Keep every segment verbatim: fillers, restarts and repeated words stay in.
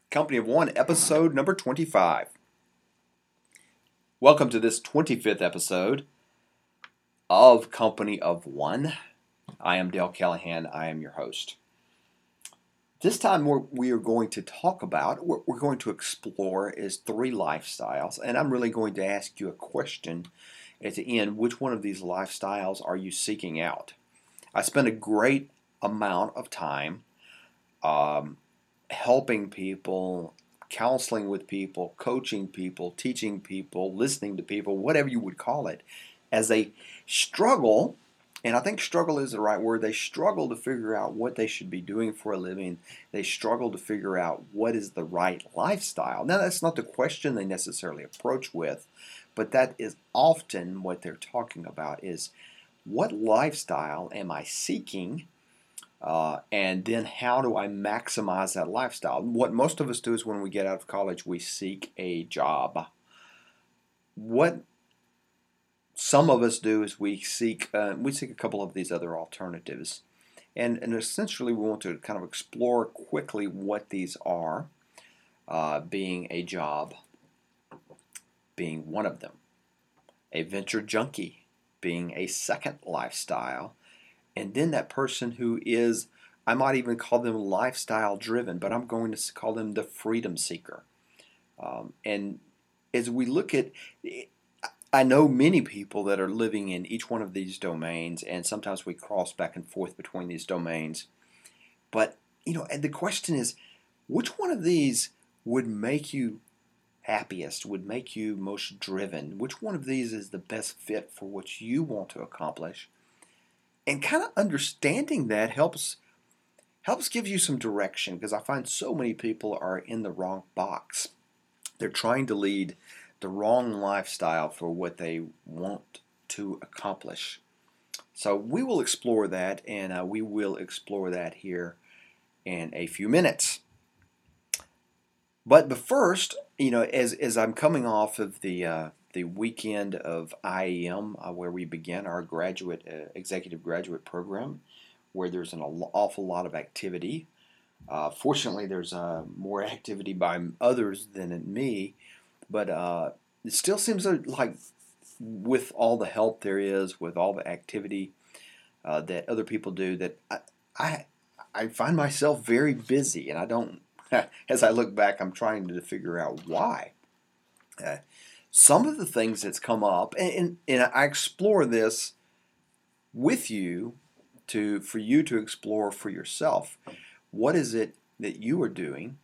Company of One, episode number twenty-five. Welcome to this twenty-fifth episode of Company of One. I am Dale Callahan. I am your host. This time we're, we are going to talk about, what we're going to explore is three lifestyles. And I'm really going to ask you a question at the end. Which one of these lifestyles are you seeking out? I spend a great amount of time um, helping people, counseling with people, coaching people, teaching people, listening to people, whatever you would call it, as they struggle, and I think struggle is the right word, they struggle to figure out what they should be doing for a living. They struggle to figure out what is the right lifestyle. Now, that's not the question they necessarily approach with, but that is often what they're talking about is, what lifestyle am I seeking? Uh, and then how do I maximize that lifestyle? What most of us do is when we get out of college, we seek a job. What some of us do is we seek uh, we seek a couple of these other alternatives. And, and essentially we want to kind of explore quickly what these are, uh, being a job, being one of them, a venture junkie being a second lifestyle, and then that person who is, I might even call them lifestyle driven, but I'm going to call them the freedom seeker. Um, and as we look at, I know many people that are living in each one of these domains, and sometimes we cross back and forth between these domains. But, you know, and the question is, which one of these would make you happiest, would make you most driven? Which one of these is the best fit for what you want to accomplish? And kind of understanding that helps helps give you some direction, because I find so many people are in the wrong box. They're trying to lead the wrong lifestyle for what they want to accomplish. So we will explore that, and uh, we will explore that here in a few minutes. But, but first, you know, as as I'm coming off of the uh, the weekend of I A M, uh, where we began our graduate uh, executive graduate program, where there's an awful lot of activity. Uh, fortunately, there's uh, more activity by others than in me, but uh, it still seems like with all the help there is, with all the activity uh, that other people do, that I, I I find myself very busy, and I don't. As I look back, I'm trying to figure out why. Uh, some of the things that's come up, and, and, and I explore this with you to for you to explore for yourself. What is it that you are doing?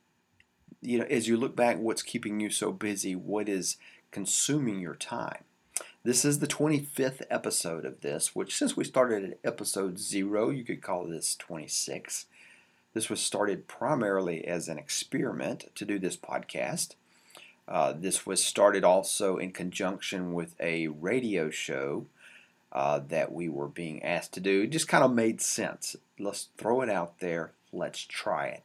You know, as you look back, what's keeping you so busy? What is consuming your time? This is the twenty-fifth episode of this, which since we started at episode zero, you could call this twenty-six. This was started primarily as an experiment to do this podcast. Uh, this was started also in conjunction with a radio show uh, that we were being asked to do. It just kind of made sense. Let's throw it out there. Let's try it.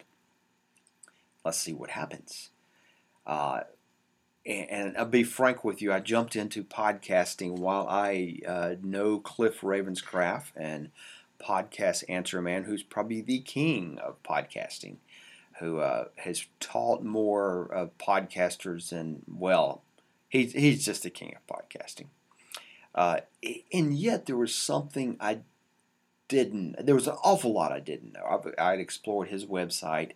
Let's see what happens. Uh, and, and I'll be frank with you, I jumped into podcasting while I uh, know Cliff Ravenscraft and Podcast Answer Man, who's probably the king of podcasting, who uh, has taught more uh, podcasters than, well, he's, he's just the king of podcasting. Uh, and yet there was something I didn't, there was an awful lot I didn't know. I've, I'd explored his website,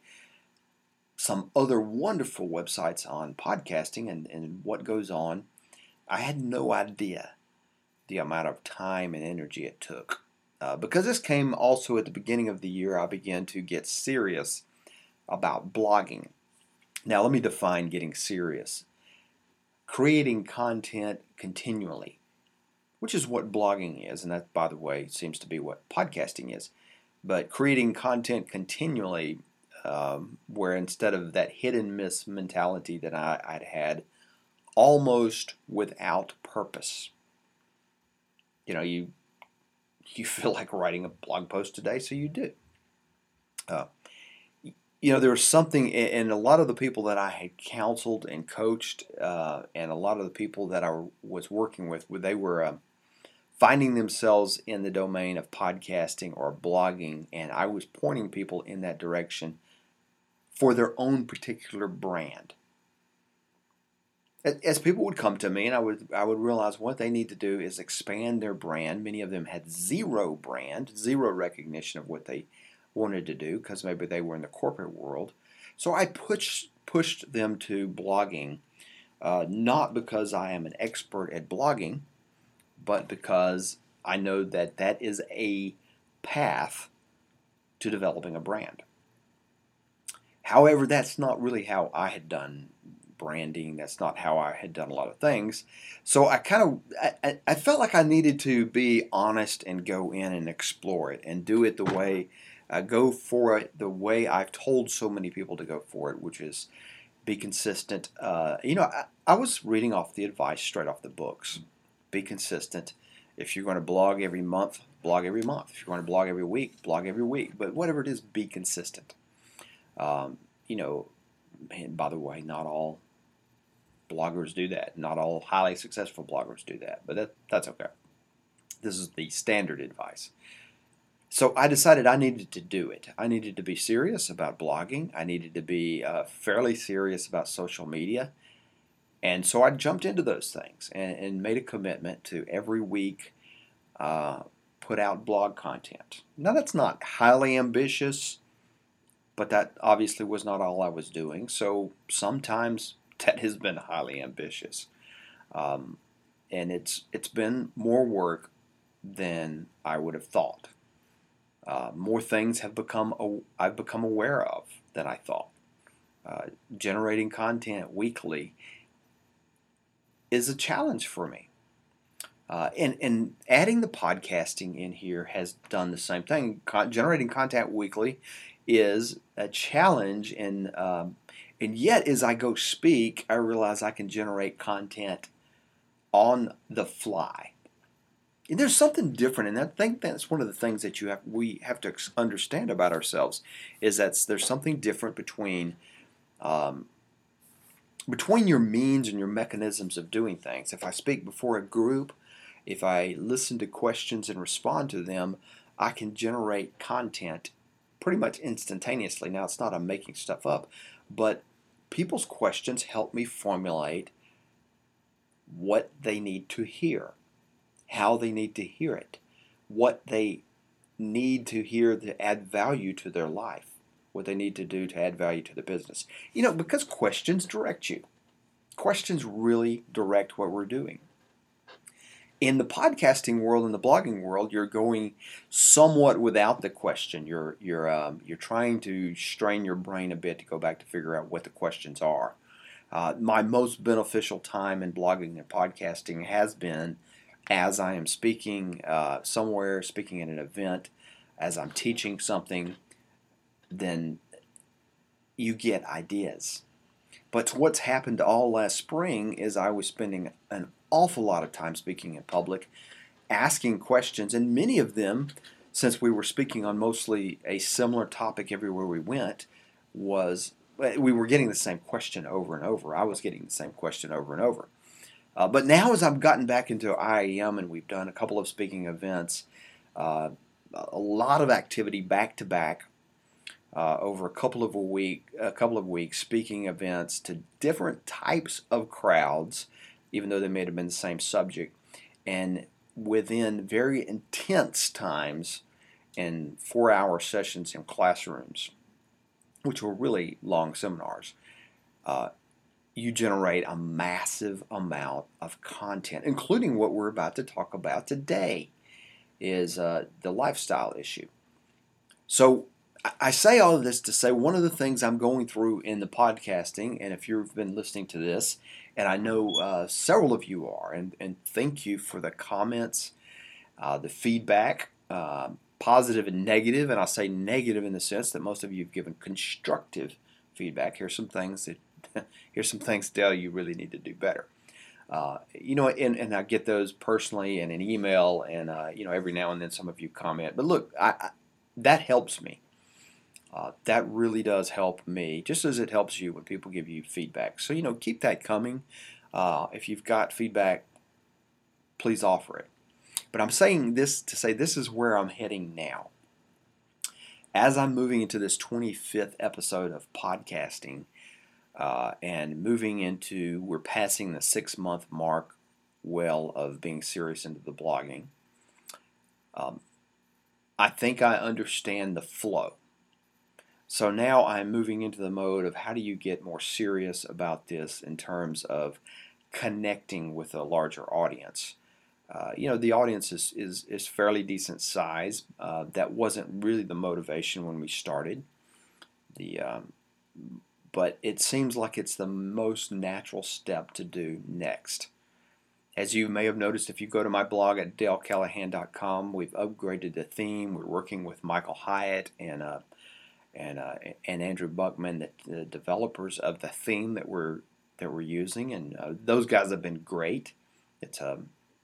some other wonderful websites on podcasting and, and what goes on. I had no idea the amount of time and energy it took. Uh, because this came also at the beginning of the year, I began to get serious about blogging. Now, let me define getting serious. Creating content continually, which is what blogging is, and that, by the way, seems to be what podcasting is. But creating content continually, um, where instead of that hit and miss mentality that I, I'd had, almost without purpose. You know, you you feel like writing a blog post today, so you do. Uh, you know, there was something, and a lot of the people that I had counseled and coached, uh, and a lot of the people that I was working with, they were uh, finding themselves in the domain of podcasting or blogging, and I was pointing people in that direction for their own particular brand. As people would come to me, and I would I would realize what they need to do is expand their brand. Many of them had zero brand, zero recognition of what they wanted to do because maybe they were in the corporate world. So I pushed pushed them to blogging, uh, not because I am an expert at blogging, but because I know that that is a path to developing a brand. However, that's not really how I had done branding. That's not how I had done a lot of things. So I kind of I, I felt like I needed to be honest and go in and explore it and do it the way uh, go for it the way I've told so many people to go for it, which is be consistent. Uh, you know, I, I was reading off the advice straight off the books. Be consistent. If you're going to blog every month, blog every month. If you're going to blog every week, blog every week. But whatever it is, be consistent. Um, you know, and by the way, not all bloggers do that. Not all highly successful bloggers do that, but that, that's okay. This is the standard advice. So I decided I needed to do it. I needed to be serious about blogging. I needed to be uh, fairly serious about social media. And so I jumped into those things and, and made a commitment to every week uh, put out blog content. Now that's not highly ambitious, but that obviously was not all I was doing. So sometimes that has been highly ambitious, um, and it's it's been more work than I would have thought. Uh, more things have become I've become aware of than I thought. Uh, generating content weekly is a challenge for me. Uh, and, and adding the podcasting in here has done the same thing. Con- generating content weekly is a challenge, and um, and yet as I go speak, I realize I can generate content on the fly. And there's something different, and I think that's one of the things that you have we have to understand about ourselves is that there's something different between um, between your means and your mechanisms of doing things. If I speak before a group, if I listen to questions and respond to them, I can generate content pretty much instantaneously. Now, it's not I'm making stuff up, but people's questions help me formulate what they need to hear, how they need to hear it, what they need to hear to add value to their life, what they need to do to add value to the business. You know, because questions direct you. Questions really direct what we're doing. In the podcasting world, in the blogging world, you're going somewhat without the question. You're you're um, you're trying to strain your brain a bit to go back to figure out what the questions are. Uh, my most beneficial time in blogging and podcasting has been as I am speaking uh, somewhere, speaking at an event, as I'm teaching something. Then you get ideas. But what's happened all last spring is I was spending an awful lot of time speaking in public, asking questions, and many of them, since we were speaking on mostly a similar topic everywhere we went, was we were getting the same question over and over. I was getting the same question over and over. Uh, but now as I've gotten back into I A M and we've done a couple of speaking events, uh, a lot of activity back to back, Uh, over a couple of a week, a couple of weeks, speaking events to different types of crowds, even though they may have been the same subject, and within very intense times in four-hour sessions in classrooms, which were really long seminars. Uh, you generate a massive amount of content, including what we're about to talk about today, is uh, the lifestyle issue. So I say all of this to say one of the things I'm going through in the podcasting, and if you've been listening to this, and I know uh, several of you are, and, and thank you for the comments, uh, the feedback, uh, positive and negative, and I'll say negative in the sense that most of you have given constructive feedback. Here's some things that, here's some things, Dale, you really need to do better. Uh, you know, and, and I get those personally in an email, and uh, you know, every now and then some of you comment. But look, I, I, that helps me. Uh, that really does help me, just as it helps you when people give you feedback. So, you know, keep that coming. Uh, if you've got feedback, please offer it. But I'm saying this to say this is where I'm heading now. as I'm moving into this twenty-fifth episode of podcasting, uh, and moving into, we're passing the six month mark well of being serious into the blogging. Um, I think I understand the flow. So now I'm moving into the mode of how do you get more serious about this in terms of connecting with a larger audience. Uh, you know, the audience is, is, is fairly decent size. Uh, that wasn't really the motivation when we started. The um, But it seems like it's the most natural step to do next. As you may have noticed, if you go to my blog at dale callahan dot com, we've upgraded the theme. We're working with Michael Hyatt and uh, and uh, and Andrew Buckman, the, the developers of the theme that we're that we're using, and uh, those guys have been great. It's a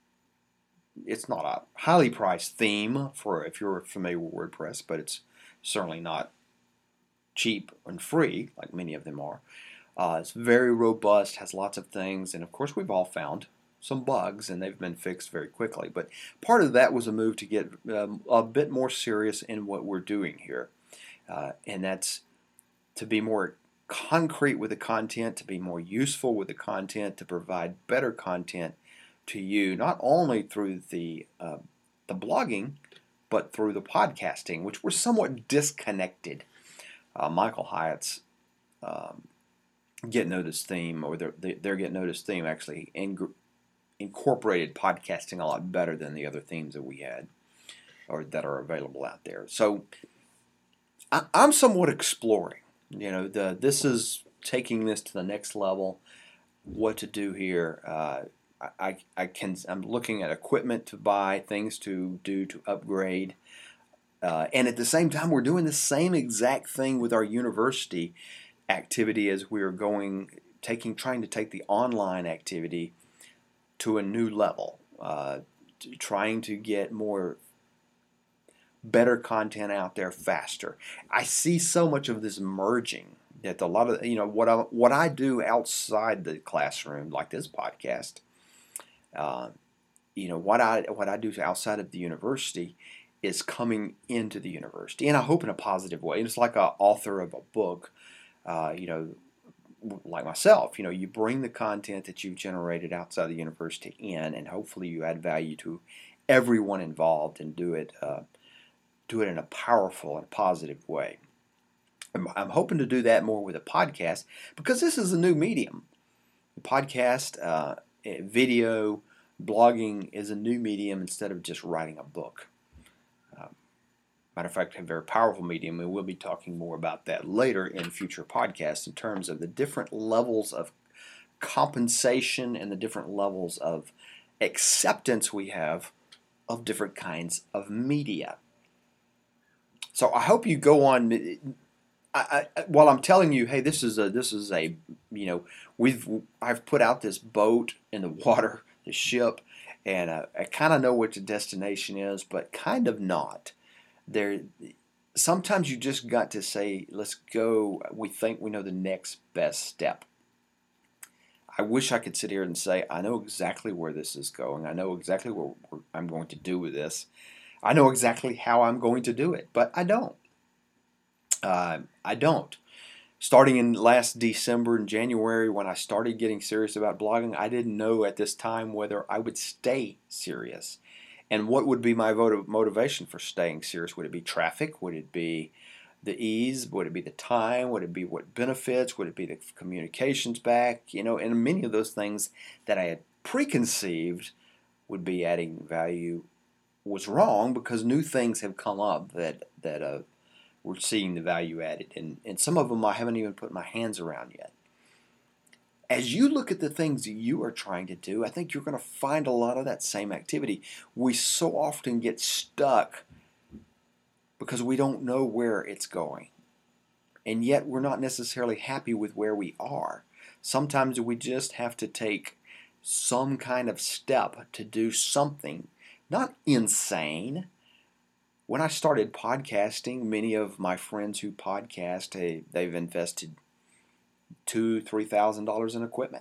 it's not a highly priced theme for if you're familiar with WordPress, but it's certainly not cheap and free like many of them are. Uh, it's very robust, has lots of things, and of course we've all found some bugs, and they've been fixed very quickly. But part of that was a move to get um, a bit more serious in what we're doing here, uh, and that's to be more concrete with the content, to be more useful with the content, to provide better content to you, not only through the uh, the blogging, but through the podcasting, which we're somewhat disconnected. Uh, Michael Hyatt's um, Get Noticed theme, or their, their Get Noticed theme, actually ing- incorporated podcasting a lot better than the other themes that we had, or that are available out there. So I, I'm somewhat exploring. You know, the this is taking this to the next level. What to do here? Uh, I, I can. I'm looking at equipment to buy, things to do to upgrade, uh, and at the same time, we're doing the same exact thing with our university activity as we're going, taking, trying to take the online activity to a new level, uh, trying to get more better content out there faster. I see so much of this merging that a lot of, you know, what I what I do outside the classroom, like this podcast, uh, you know, what I what I do outside of the university is coming into the university, and I hope in a positive way. It's like an author of a book, uh, you know, like myself. You know, you bring the content that you've generated outside the university in, and hopefully you add value to everyone involved and do it. Uh, do it in a powerful and positive way. I'm, I'm hoping to do that more with a podcast because this is a new medium. The podcast, uh, video, blogging is a new medium instead of just writing a book. Uh, matter of fact, a very powerful medium, and we'll be talking more about that later in future podcasts in terms of the different levels of compensation and the different levels of acceptance we have of different kinds of media. So I hope you go on. I, I, while I'm telling you, hey, this is a this is a you know we've I've put out this boat in the water, the ship, and uh, I kind of know what the destination is, but kind of not. There, sometimes you just got to say, let's go. We think we know the next best step. I wish I could sit here and say I know exactly where this is going. I know exactly what I'm going to do with this. I know exactly how I'm going to do it, but I don't. Uh, I don't. Starting in last December and January, when I started getting serious about blogging, I didn't know at this time whether I would stay serious. And what would be my motivation for staying serious? Would it be traffic? Would it be the ease? Would it be the time? Would it be what benefits? Would it be the communications back? You know, and many of those things that I had preconceived would be adding value was wrong because new things have come up that that uh, we're seeing the value added, and, and some of them I haven't even put my hands around yet. As you look at the things that you are trying to do, I think you're going to find a lot of that same activity. We so often get stuck because we don't know where it's going, and yet we're not necessarily happy with where we are. Sometimes we just have to take some kind of step to do something. Not insane. When I started podcasting, many of my friends who podcast, they, they've invested two, three thousand dollars in equipment.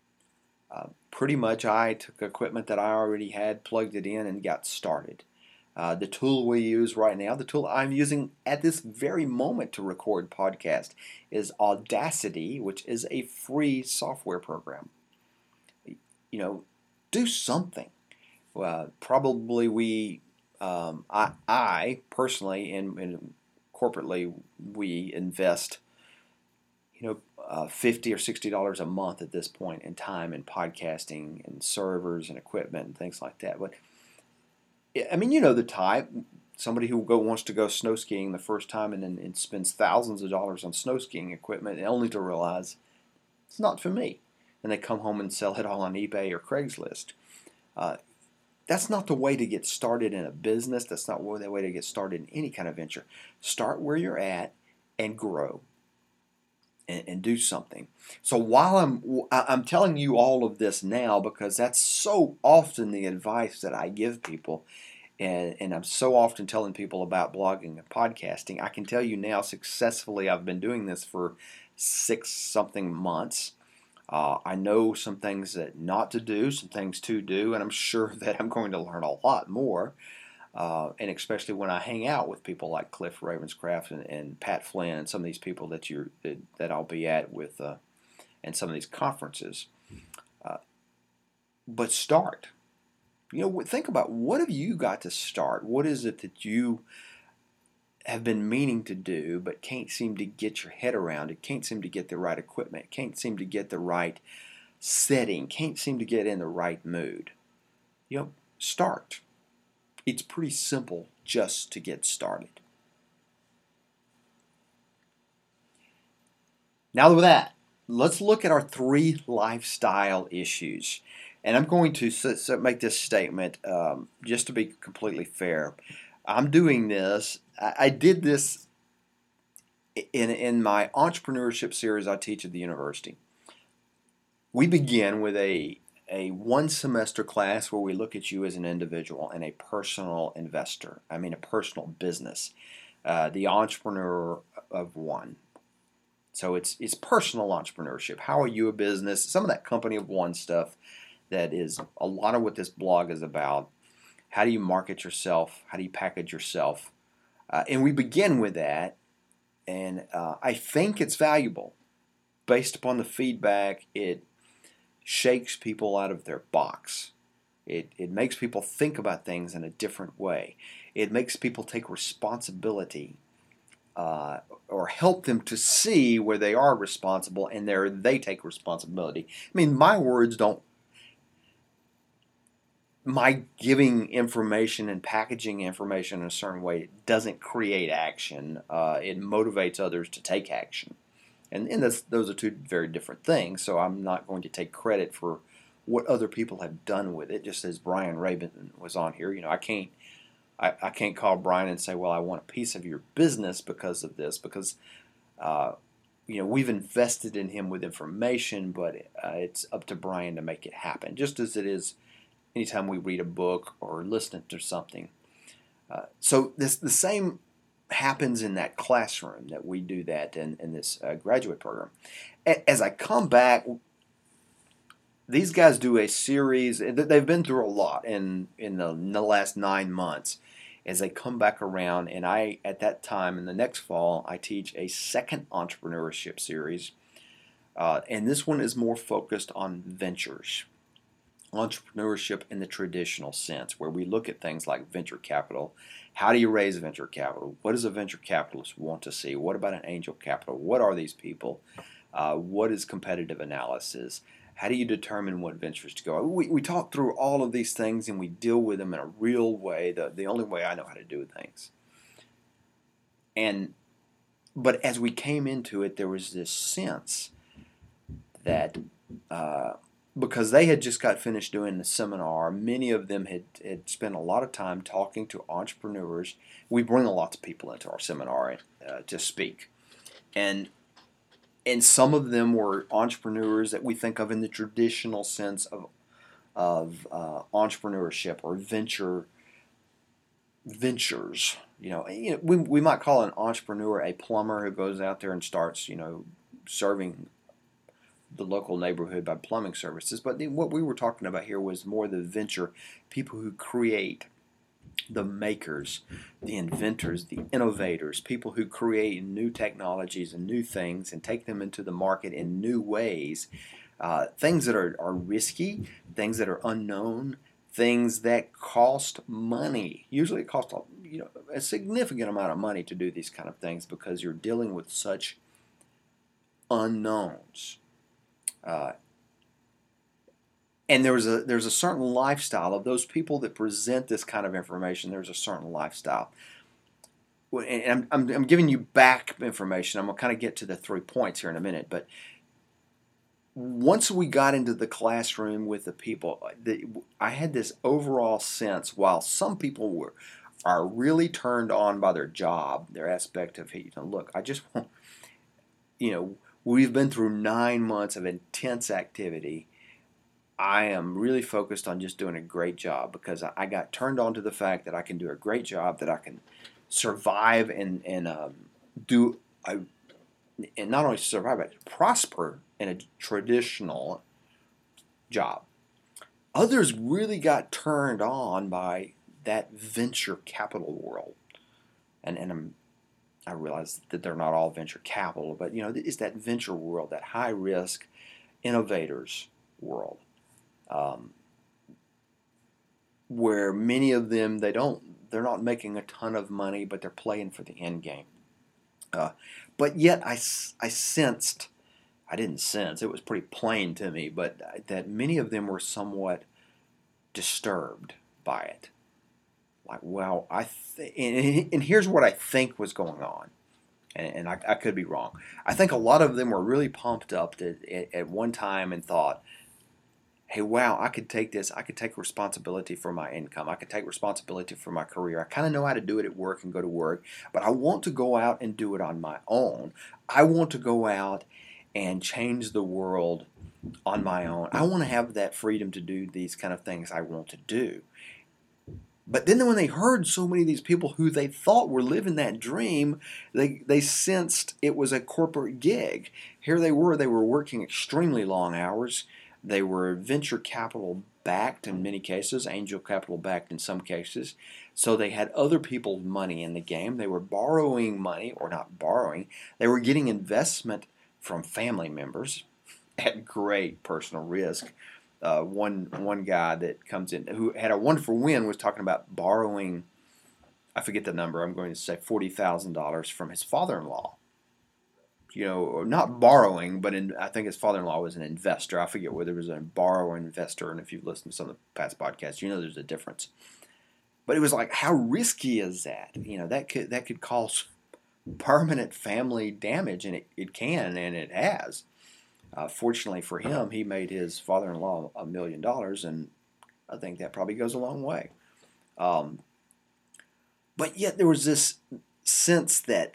Uh, pretty much, I took equipment that I already had, plugged it in, and got started. Uh, the tool we use right now, the tool I'm using at this very moment to record podcast, is Audacity, which is a free software program. You know, do something. Uh, probably we, um, I, I personally, and, and corporately, we invest, you know, uh, fifty or sixty dollars a month at this point in time in podcasting and servers and equipment and things like that. But I mean, you know the type. Somebody who go, wants to go snow skiing the first time and then and spends thousands of dollars on snow skiing equipment, only to realize it's not for me, and they come home and sell it all on eBay or Craigslist. Uh, that's not the way to get started in a business. That's not the way to get started in any kind of venture. Start where you're at and grow and, and do something. So while I'm I'm telling you all of this now because that's so often the advice that I give people. And, and I'm so often telling people about blogging and podcasting. I can tell you now successfully I've been doing this for six something months. Uh, I know some things that not to do, some things to do, and I'm sure that I'm going to learn a lot more. Uh, and especially when I hang out with people like Cliff Ravenscraft and, and Pat Flynn and some of these people that you that, that I'll be at with uh, and some of these conferences. Uh, but start. You know, think about what have you got to start? What is it that you have been meaning to do but can't seem to get your head around it, can't seem to get the right equipment, can't seem to get the right setting, can't seem to get in the right mood? You know, start. It's pretty simple just to get started. Now with that, let's look at our three lifestyle issues. And I'm going to make this statement um, just to be completely fair. I'm doing this. I, I did this in in my entrepreneurship series I teach at the university. We begin with a a one semester class where we look at you as an individual and a personal investor. I mean a personal business, uh, the entrepreneur of one. So it's it's personal entrepreneurship. How are you a business? Some of that company of one stuff that is a lot of what this blog is about. How do you market yourself? How do you package yourself? Uh, and we begin with that, and uh, I think it's valuable. Based upon the feedback, it shakes people out of their box. It, it makes people think about things in a different way. It makes people take responsibility uh, or help them to see where they are responsible and there they take responsibility. I mean, my words don't my giving information and packaging information in a certain way doesn't create action. Uh, it motivates others to take action. And, and that's, those are two very different things, so I'm not going to take credit for what other people have done with it. Just as Brian Rabin was on here, you know, I can't I, I can't call Brian and say, well, I want a piece of your business because of this, because uh, you know, we've invested in him with information, but uh, it's up to Brian to make it happen, just as it is anytime we read a book or listen to something. Uh, so this the same happens in that classroom that we do that in, in this uh, graduate program. A- as I come back, these guys do a series. They've been through a lot in in the, in the last nine months. As they come back around, and I at that time in the next fall, I teach a second entrepreneurship series, uh, and this one is more focused on ventures. Entrepreneurship in the traditional sense, where we look at things like venture capital. How do you raise venture capital? What does a venture capitalist want to see? What about an angel capital? What are these people? Uh, what is competitive analysis? How do you determine what ventures to go? We, we talk through all of these things and we deal with them in a real way, the, the only way I know how to do things. And but as we came into it, there was this sense that uh, because they had just got finished doing the seminar, many of them had, had spent a lot of time talking to entrepreneurs. We bring a lot of people into our seminar uh, to speak. And and some of them were entrepreneurs that we think of in the traditional sense of of uh, entrepreneurship or venture ventures. You know, you know, we we might call an entrepreneur a plumber who goes out there and starts, you know, serving the local neighborhood by plumbing services. But the, what we were talking about here was more the venture people who create the makers, the inventors, the innovators, people who create new technologies and new things and take them into the market in new ways, uh, things that are, are risky, things that are unknown, things that cost money. Usually it costs a, you know, a significant amount of money to do these kind of things because you're dealing with such unknowns. Uh, and there's a there's a certain lifestyle of those people that present this kind of information. There's a certain lifestyle. And I'm, I'm, I'm giving you back information. I'm going to kind of get to the three points here in a minute. But once we got into the classroom with the people, the, I had this overall sense, while some people were are really turned on by their job, their aspect of, hey, you know, look, I just want, you know, we've been through nine months of intense activity. I am really focused on just doing a great job because I got turned on to the fact that I can do a great job, that I can survive and, and um, do, I, and not only survive, but prosper in a traditional job. Others really got turned on by that venture capital world. And, and I'm, I realize that they're not all venture capital, but you know, it's that venture world, that high risk innovators world. Um, where many of them, they don't, they're not making a ton of money, but they're playing for the end game. Uh, but yet I, I sensed, I didn't sense, it was pretty plain to me, but that many of them were somewhat disturbed by it. Like, well, I th- and, and here's what I think was going on, and, and I, I could be wrong. I think a lot of them were really pumped up to, at, at one time and thought, hey, wow, I could take this. I could take responsibility for my income. I could take responsibility for my career. I kind of know how to do it at work and go to work, but I want to go out and do it on my own. I want to go out and change the world on my own. I want to have that freedom to do these kind of things I want to do. But then when they heard so many of these people who they thought were living that dream, they, they sensed it was a corporate gig. Here they were, they were working extremely long hours. They were venture capital backed in many cases, angel capital backed in some cases. So they had other people's money in the game. They were borrowing money, or not borrowing, they were getting investment from family members at great personal risk. Uh, one one guy that comes in who had a wonderful win was talking about borrowing, I forget the number, I'm going to say forty thousand dollars from his father-in-law. You know, not borrowing, but in, I think his father-in-law was an investor. I forget whether it was a borrower or investor, and if you've listened to some of the past podcasts, you know there's a difference. But it was like, how risky is that? You know, that could that could cause permanent family damage, and it, it can, and it has. Uh, fortunately for him, he made his father-in-law a million dollars, and I think that probably goes a long way. Um, but yet there was this sense that,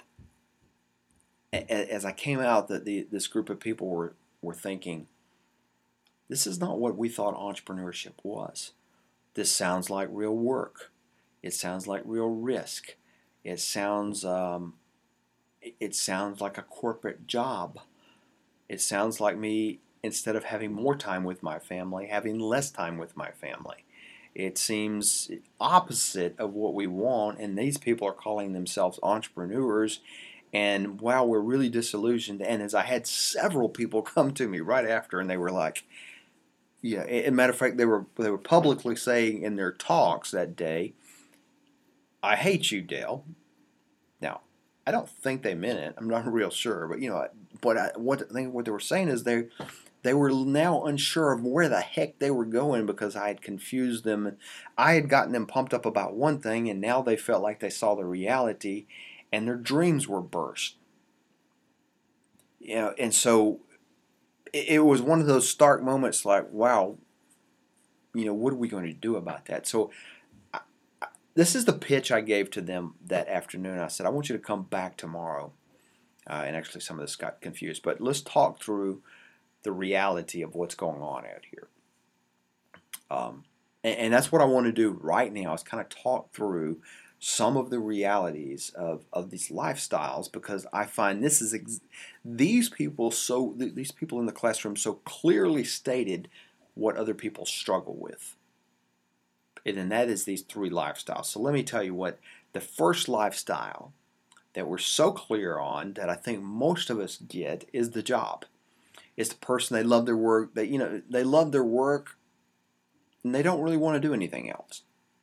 as I came out, that the, this group of people were, were thinking, this is not what we thought entrepreneurship was. This sounds like real work. It sounds like real risk. It sounds um, it sounds like a corporate job. It sounds like me, instead of having more time with my family, having less time with my family. It seems opposite of what we want, and these people are calling themselves entrepreneurs. And wow, we're really disillusioned. And as I had several people come to me right after, and they were like, yeah, as a matter of fact, they were they were publicly saying in their talks that day, I hate you, Dale. Now, I don't think they meant it. I'm not real sure, but you know, what I what I think what they were saying is they they were now unsure of where the heck they were going because I had confused them. I had gotten them pumped up about one thing, and now they felt like they saw the reality, and their dreams were burst. You know, and so it, it was one of those stark moments, like, wow, you know, what are we going to do about that? So I, I, this is the pitch I gave to them that afternoon. I said, I want you to come back tomorrow. Uh, and actually, some of this got confused. But let's talk through the reality of what's going on out here. Um, and, and that's what I want to do right now, is kind of talk through some of the realities of, of these lifestyles, because I find this is ex- these people so these people in the classroom so clearly stated what other people struggle with. and that is these three lifestyles. So let me tell you what the first lifestyle that we're so clear on that I think most of us get is the job. It's the person, they love their work. They, you know, they love their work, and they don't really want to do anything else.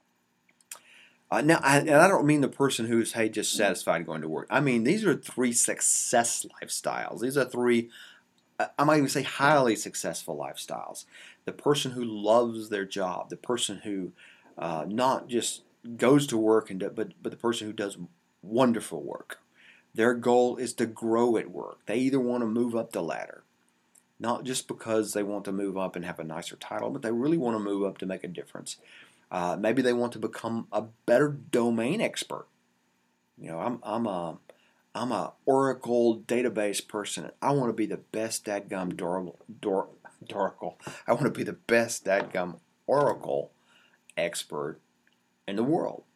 Uh, now, I, and I don't mean the person who's, hey, just satisfied going to work. I mean, these are three success lifestyles. These are three, I might even say, highly successful lifestyles. The person who loves their job, the person who uh, not just goes to work, and do, but, but the person who does wonderful work. Their goal is to grow at work. They either want to move up the ladder, not just because they want to move up and have a nicer title, but they really want to move up to make a difference. Uh, maybe they want to become a better domain expert. You know, I'm I'm a I'm a Oracle database person. I want to be the best dadgum Dor- Dor- Oracle. I want to be the best dadgum Oracle expert in the world.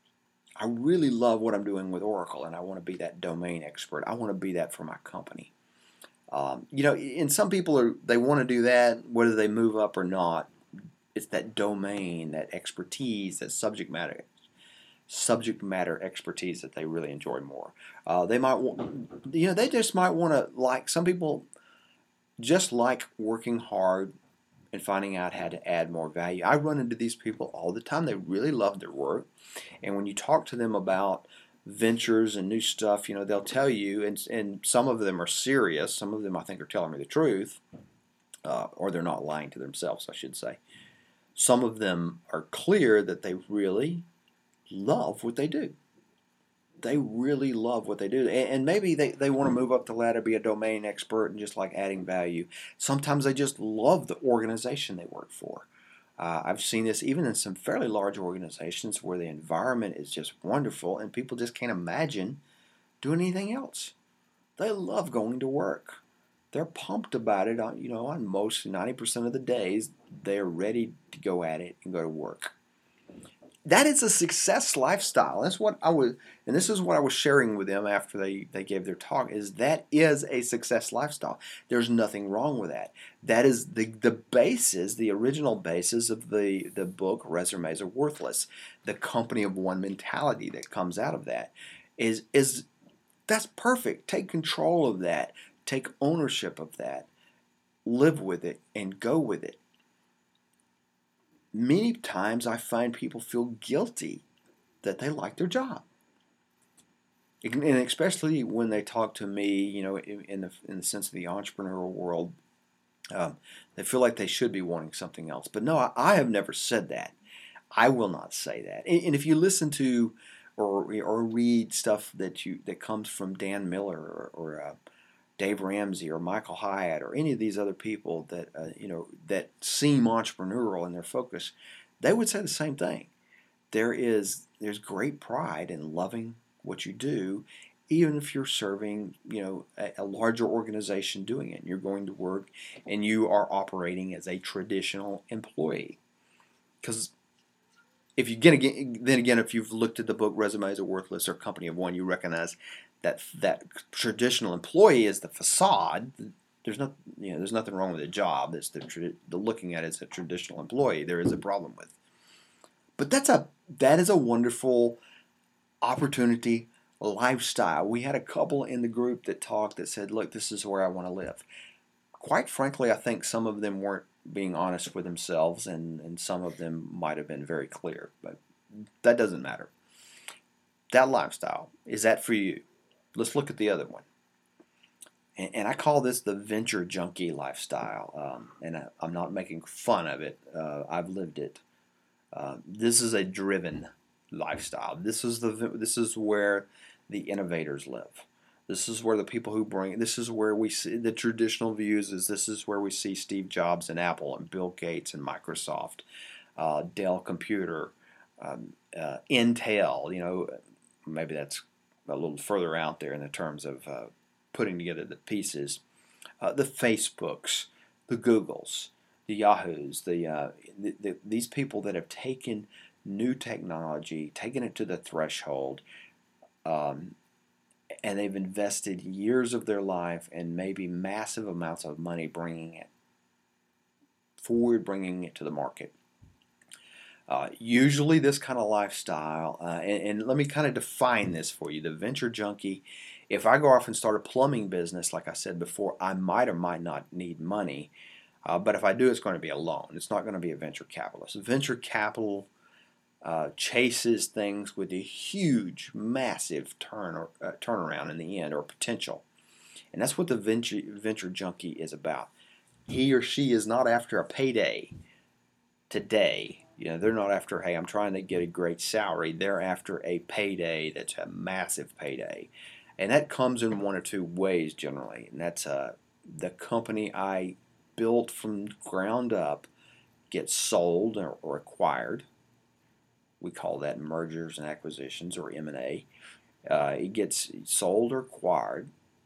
I really love what I'm doing with Oracle, and I want to be that domain expert. I want to be that for my company. Um, you know, and some people are they want to do that whether they move up or not. It's that domain, that expertise, that subject matter, subject matter expertise that they really enjoy more. Uh, they might want, you know, they just might want to like some people just like working hard and finding out how to add more value. I run into these people all the time. They really love their work, and when you talk to them about ventures and new stuff, you know, they'll tell you, and and some of them are serious. Some of them I think are telling me the truth, uh, or they're not lying to themselves, I should say. Some of them are clear that they really love what they do. They really love what they do. And maybe they, they want to move up the ladder, be a domain expert, and just like adding value. Sometimes they just love the organization they work for. Uh, I've seen this even in some fairly large organizations where the environment is just wonderful and people just can't imagine doing anything else. They love going to work. They're pumped about it on, you know, on most ninety percent of the days. They're ready to go at it and go to work. That is a success lifestyle. That's what I was, and this is what I was sharing with them after they, they gave their talk, is that is a success lifestyle. There's nothing wrong with that. That is the, the basis, the original basis of the, the book, Resumes Are Worthless. The company of one mentality that comes out of that is, is that's perfect. Take control of that. Take ownership of that. Live with it and go with it. Many times I find people feel guilty that they like their job. And especially when they talk to me, you know, in the, in the sense of the entrepreneurial world, um, they feel like they should be wanting something else. But no, I, I have never said that. I will not say that. And, and if you listen to or or read stuff that you that comes from Dan Miller or, or uh, Dave Ramsey or Michael Hyatt or any of these other people that uh, you know that seem entrepreneurial in their focus, they would say the same thing. There is there's great pride in loving what you do, even if you're serving you know a, a larger organization doing it. You're going to work and you are operating as a traditional employee. Because if you get again, then again, if you've looked at the book Resumes Are Worthless or Company of One, you recognize that that traditional employee is the facade. There's not, you know, there's nothing wrong with a job. That's the, the looking at it as a traditional employee. There is a problem with, but that's a that is a wonderful opportunity lifestyle. We had a couple in the group that talked that said, "Look, this is where I want to live." Quite frankly, I think some of them weren't being honest with themselves, and, and some of them might have been very clear, but that doesn't matter. That lifestyle, is that for you? Let's look at the other one. And, and I call this the venture junkie lifestyle, um, and I, I'm not making fun of it. Uh, I've lived it. Uh, this is a driven lifestyle. This is the this is where the innovators live. This is where the people who bring, this is where we see the traditional views is this is where we see Steve Jobs and Apple and Bill Gates and Microsoft, uh, Dell Computer, um, uh, Intel, you know, maybe that's a little further out there in the terms of uh, putting together the pieces, uh, the Facebooks, the Googles, the Yahoos, the, uh, the, the these people that have taken new technology, taken it to the threshold, um, and they've invested years of their life and maybe massive amounts of money bringing it forward, bringing it to the market. Uh, usually, this kind of lifestyle, uh, and, and let me kind of define this for you. The venture junkie, if I go off and start a plumbing business, like I said before, I might or might not need money. Uh, but if I do, it's going to be a loan. It's not going to be a venture capitalist. Venture capital uh, chases things with a huge, massive turn or uh, turnaround in the end, or potential, and that's what the venture venture junkie is about. He or she is not after a payday today. You know, they're not after, hey, I'm trying to get a great salary. They're after a payday that's a massive payday, and that comes in one or two ways generally, and that's uh, the company I built from ground up gets sold or, or acquired. We call that mergers and acquisitions, or M and A. Uh, it gets sold or acquired,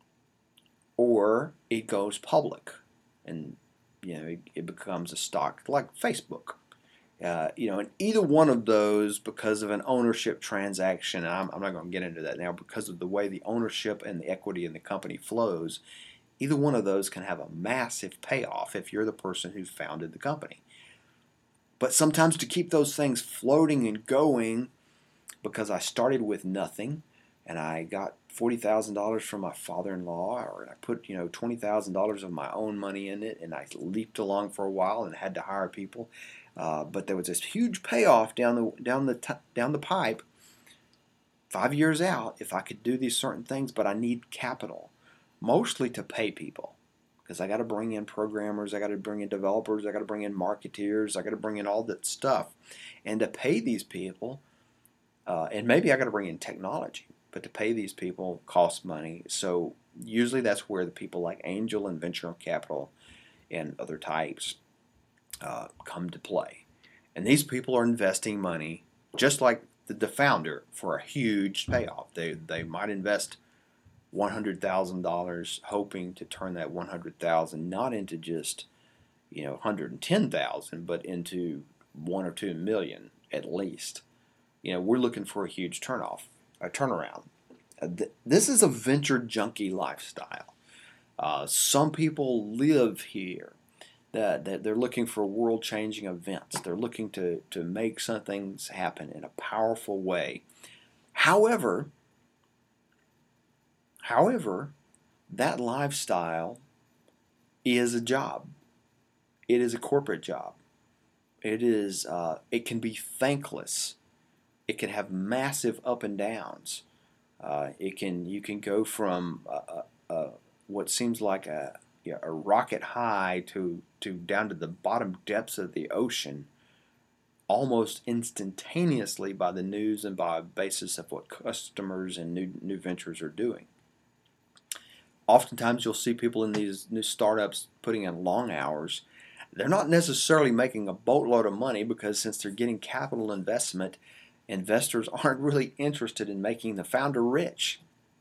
or it goes public, and you know it, it becomes a stock like Facebook. Uh, you know, and either one of those, because of an ownership transaction, and I'm, I'm not going to get into that now, because of the way the ownership and the equity in the company flows, either one of those can have a massive payoff if you're the person who founded the company. But sometimes to keep those things floating and going, because I started with nothing, and I got forty thousand dollars from my father-in-law, or I put you know twenty thousand dollars of my own money in it, and I leaped along for a while and had to hire people. Uh, but there was this huge payoff down the down the t- down the pipe. Five years out, if I could do these certain things, but I need capital, mostly to pay people, because I got to bring in programmers, I got to bring in developers, I got to bring in marketeers, I got to bring in all that stuff, and to pay these people, uh, and maybe I got to bring in technology, but to pay these people costs money. So usually that's where the people like angel and venture capital and other types uh, come to play. And these people are investing money just like the, the founder for a huge payoff. They, they might invest one hundred thousand dollars hoping to turn that one hundred thousand dollars not into just you know one hundred ten thousand dollars, but into one or two million at least. You know, we're looking for a huge turnoff, a turnaround. Uh, th- this is a venture junkie lifestyle. Uh, some people live here. That, that they're looking for world-changing events. They're looking to, to make some things happen in a powerful way. However, however, that lifestyle is a job. It is a corporate job. It is. Uh, it can be thankless. It can have massive up and downs. Uh, it can. You can go from uh, uh, what seems like a you know, a rocket high to to down to the bottom depths of the ocean almost instantaneously by the news and by basis of what customers and new new ventures are doing. Oftentimes you'll see people in these new startups putting in long hours. They're not necessarily making a boatload of money, because since they're getting capital investment, investors aren't really interested in making the founder rich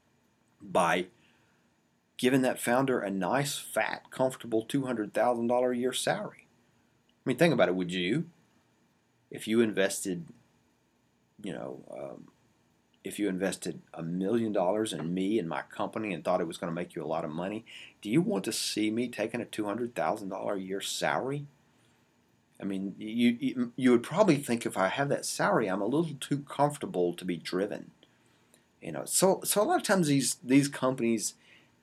by giving that founder a nice, fat, comfortable two hundred thousand dollars a year salary. I mean, think about it. Would you, if you invested, you know, um, if you invested a million dollars in me and my company and thought it was going to make you a lot of money, do you want to see me taking a two hundred thousand dollars a year salary? I mean, you, you you would probably think, if I have that salary, I'm a little too comfortable to be driven. You know, so so a lot of times these these companies,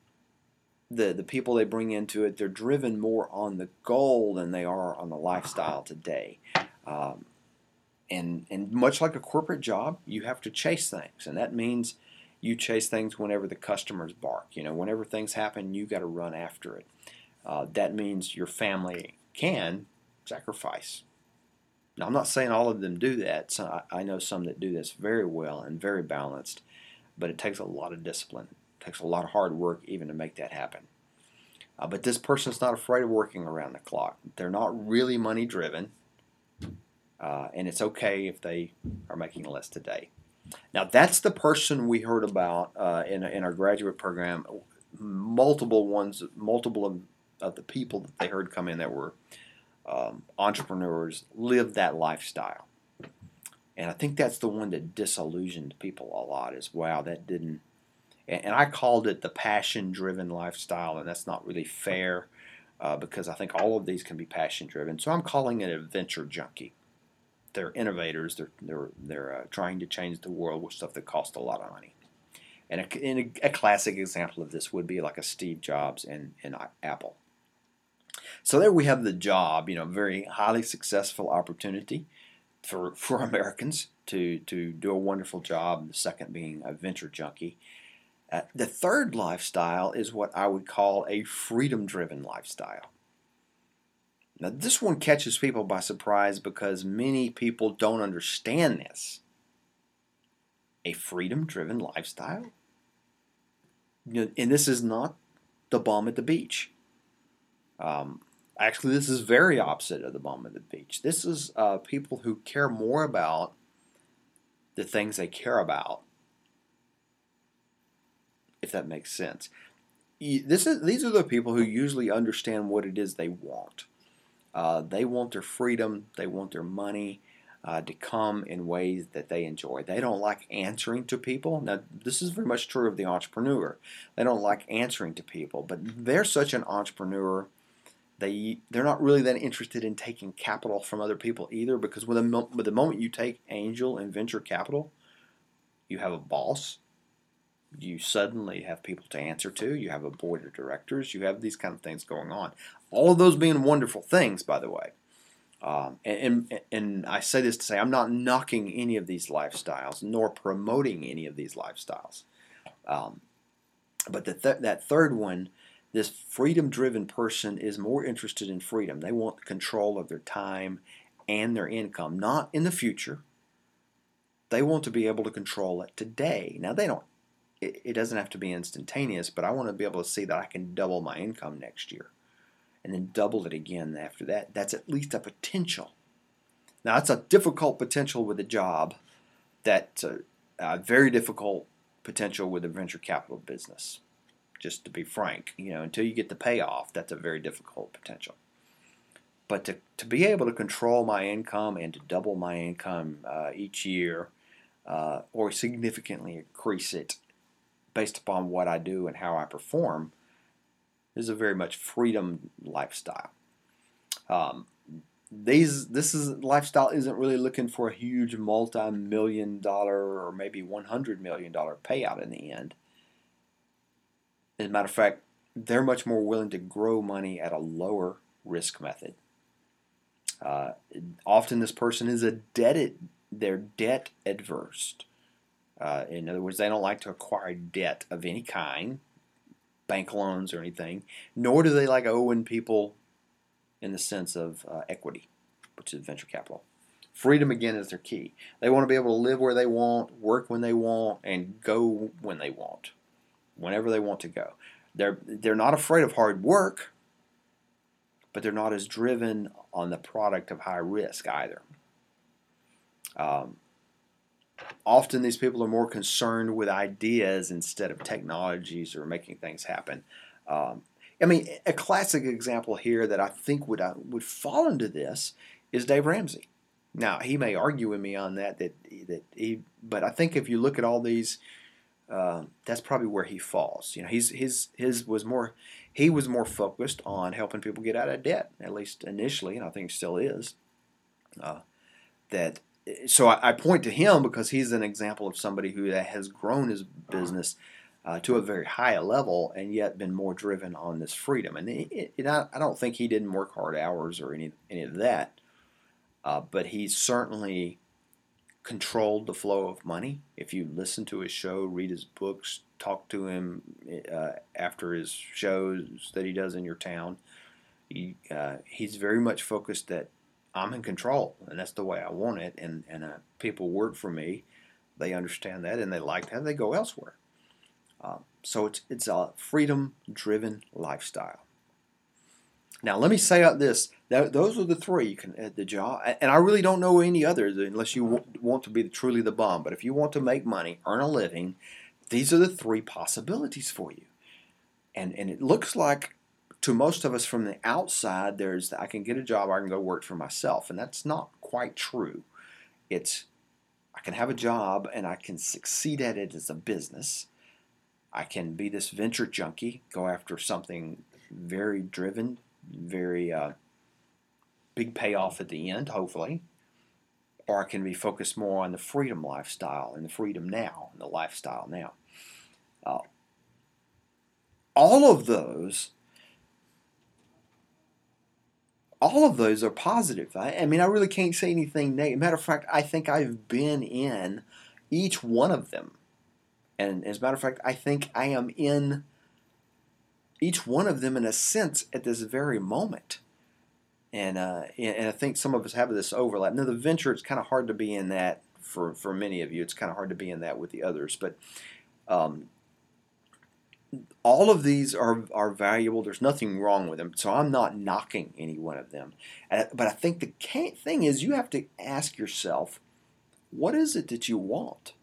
the the people they bring into it, they're driven more on the goal than they are on the lifestyle today. Um, and and much like a corporate job, you have to chase things, and that means you chase things whenever the customers bark. You know, whenever things happen, you got to run after it. Uh, that means your family can sacrifice. Now, I'm not saying all of them do that. So I, I know some that do this very well and very balanced, but it takes a lot of discipline. It takes a lot of hard work even to make that happen. Uh, but this person's not afraid of working around the clock. They're not really money driven, uh, and it's okay if they are making less today. Now, that's the person we heard about uh, in, in our graduate program. Multiple ones, multiple of, of the people that they heard come in that were um, entrepreneurs lived that lifestyle. And I think that's the one that disillusioned people a lot, is, wow, that didn't. And, and I called it the passion-driven lifestyle, and that's not really fair uh, because I think all of these can be passion-driven. So I'm calling it a venture junkie. they're innovators. They're they're they're uh, trying to change the world with stuff that costs a lot of money. And a, and a, a classic example of this would be like a Steve Jobs in, in Apple. So there we have the job, you know, very highly successful opportunity for for Americans to to do a wonderful job. The second being a venture junkie. Uh, the third lifestyle is what I would call a freedom-driven lifestyle. Now, this one catches people by surprise because many people don't understand this. A freedom-driven lifestyle? You know, and this is not the bum at the beach. Um, actually, this is very opposite of the bum at the beach. This is uh, people who care more about the things they care about, if that makes sense. This is, these are the people who usually understand what it is they want. Uh, they want their freedom, they want their money uh, to come in ways that they enjoy. They don't like answering to people. Now, this is very much true of the entrepreneur. They don't like answering to people, but they're such an entrepreneur, they, they're not really that interested in taking capital from other people either, because with the, with the moment you take angel and venture capital, you have a boss. You suddenly have people to answer to. You have a board of directors. You have these kind of things going on. All of those being wonderful things, by the way. Um, and, and, and I say this to say I'm not knocking any of these lifestyles, nor promoting any of these lifestyles. Um, but the th- that third one, this freedom-driven person is more interested in freedom. They want control of their time and their income, not in the future. They want to be able to control it today. Now, they don't. It doesn't have to be instantaneous, but I want to be able to see that I can double my income next year and then double it again after that. That's at least a potential. Now, it's a difficult potential with a job. That's a, a very difficult potential with a venture capital business. Just to be frank, you know, until you get the payoff, that's a very difficult potential. But to, to be able to control my income and to double my income uh, each year uh, or significantly increase it based upon what I do and how I perform, is a very much freedom lifestyle. Um, these this is lifestyle isn't really looking for a huge multi-million dollar or maybe one hundred million dollar payout in the end. As a matter of fact, they're much more willing to grow money at a lower risk method. Uh, often, this person is a debt they're debt adverse. Uh, in other words, they don't like to acquire debt of any kind, bank loans or anything, nor do they like owing people in the sense of uh, equity, which is venture capital. Freedom, again, is their key. They want to be able to live where they want, work when they want, and go when they want, whenever they want to go. They're, they're not afraid of hard work, but they're not as driven on the product of high risk either. Um, Often these people are more concerned with ideas instead of technologies or making things happen. Um, I mean, a classic example here that I think would uh, would fall into this is Dave Ramsey. Now, he may argue with me on that, that that he, but I think if you look at all these, uh, that's probably where he falls. You know, he's his his was more he was more focused on helping people get out of debt, at least initially, and I think still is. Uh, that. So I, I point to him because he's an example of somebody who has grown his business uh, to a very high level and yet been more driven on this freedom. And it, it, I, I don't think he didn't work hard hours or any any of that, uh, but he certainly controlled the flow of money. If you listen to his show, read his books, talk to him uh, after his shows that he does in your town, he uh, he's very much focused that I'm in control, and that's the way I want it, and, and uh, people work for me. They understand that, and they like that, and they go elsewhere. Uh, so it's, it's a freedom-driven lifestyle. Now, let me say out this. That, those are the three. You can add the job, and I really don't know any others unless you w- want to be truly the bomb. But if you want to make money, earn a living, these are the three possibilities for you. And, and it looks like to most of us from the outside, there's I can get a job, I can go work for myself, and that's not quite true. It's I can have a job and I can succeed at it as a business. I can be this venture junkie, go after something very driven, very uh, big payoff at the end, hopefully. or I can be focused more on the freedom lifestyle and the freedom now and the lifestyle now. Uh, all of those, all of those are positive. I, I mean, I really can't say anything negative. Matter of fact, I think I've been in each one of them. And as a matter of fact, I think I am in each one of them in a sense at this very moment. And uh, and I think some of us have this overlap. Now, the venture, it's kind of hard to be in that for, for many of you. It's kind of hard to be in that with the others. But um, all of these are, are valuable. There's nothing wrong with them. So I'm not knocking any one of them. And, but I think the thing is you have to ask yourself, what is it that you want?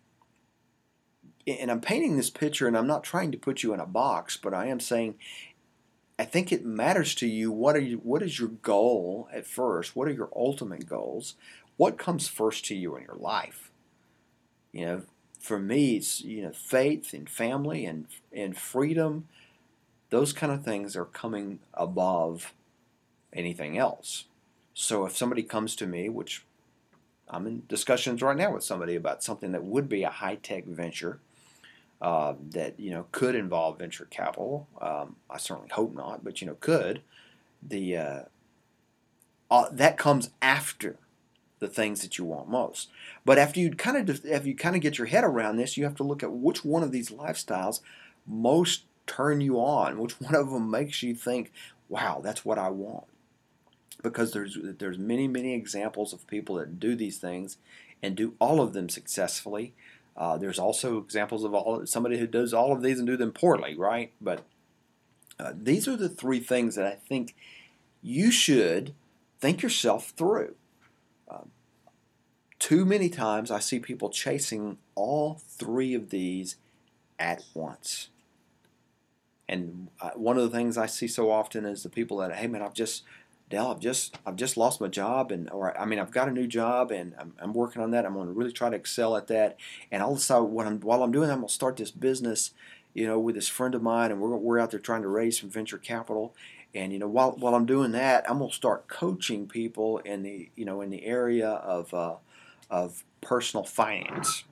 And I'm painting this picture, and I'm not trying to put you in a box, but I am saying I think it matters to you. What are you? What is your goal at first? What are your ultimate goals? What comes first to you in your life? You know, for me, it's you know faith and family and and freedom. Those kind of things are coming above anything else. So if somebody comes to me, which I'm in discussions right now with somebody about something that would be a high-tech venture. Uh, that you know could involve venture capital. Um, I certainly hope not, but you know could. The uh, uh, that comes after the things that you want most. But after you kind of if you kind of get your head around this, you have to look at which one of these lifestyles most turn you on. Which one of them makes you think, "Wow, that's what I want." Because there's there's many many examples of people that do these things and do all of them successfully. Uh, there's also examples of all somebody who does all of these and do them poorly, right? But uh, these are the three things that I think you should think yourself through. Um, too many times I see people chasing all three of these at once. And uh, one of the things I see so often is the people that, hey man, I've just Dale, I've just I've just lost my job, and or I mean I've got a new job, and I'm, I'm working on that. I'm going to really try to excel at that. And all of a sudden, what I'm, while I'm doing that, I'm going to start this business, you know, with this friend of mine, and we're we're out there trying to raise some venture capital. And you know, while while I'm doing that, I'm going to start coaching people in the you know in the area of uh, of personal finance.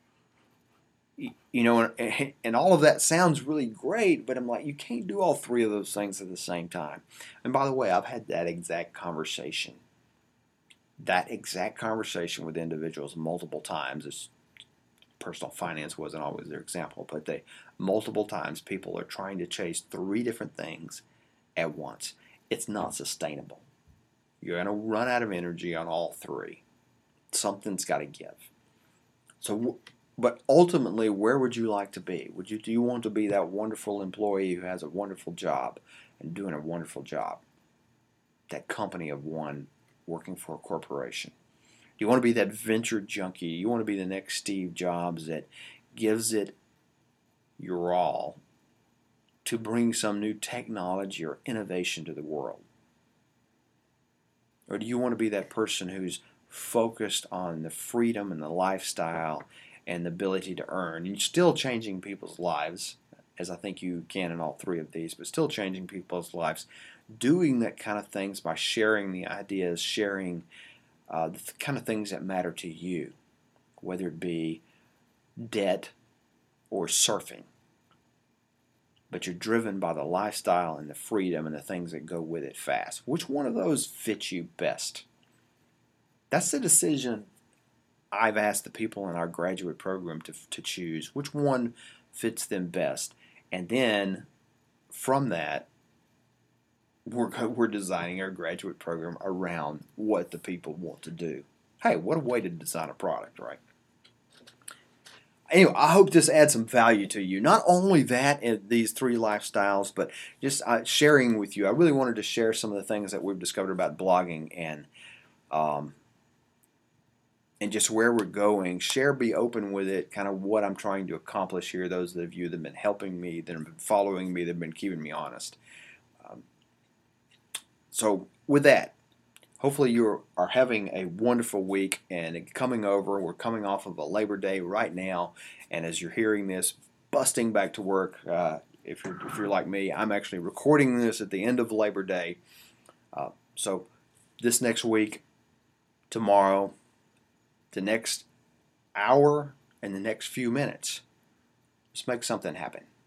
You know, and, and all of that sounds really great, but I'm like, you can't do all three of those things at the same time. And by the way, I've had that exact conversation, that exact conversation with individuals multiple times. It's, personal finance wasn't always their example, but they multiple times people are trying to chase three different things at once. It's not sustainable. You're going to run out of energy on all three. Something's got to give. So. But ultimately, where would you like to be? Would you do you want to be that wonderful employee who has a wonderful job and doing a wonderful job? That company of one working for a corporation. Do you want to be that venture junkie? You want to be the next Steve Jobs that gives it your all to bring some new technology or innovation to the world? Or do you want to be that person who's focused on the freedom and the lifestyle and the ability to earn, and still changing people's lives, as I think you can in all three of these, but still changing people's lives, doing that kind of things by sharing the ideas, sharing uh, the th- kind of things that matter to you, whether it be debt or surfing. But you're driven by the lifestyle and the freedom and the things that go with it fast. Which one of those fits you best? That's the decision I've asked the people in our graduate program to, to choose which one fits them best. And then from that, we're, we're designing our graduate program around what the people want to do. Hey, what a way to design a product, right? Anyway, I hope this adds some value to you. Not only that in these three lifestyles, but just uh, sharing with you. I really wanted to share some of the things that we've discovered about blogging and um, and just where we're going. Share, be open with it, kind of what I'm trying to accomplish here. Those of you that have been helping me, that have been following me, that have been keeping me honest. Um, so with that, hopefully you are having a wonderful week and coming over. We're coming off of a Labor Day right now, and as you're hearing this, busting back to work. Uh, if you're if you're like me, I'm actually recording this at the end of Labor Day. Uh, so this next week, tomorrow, the next hour and the next few minutes. Let's make something happen.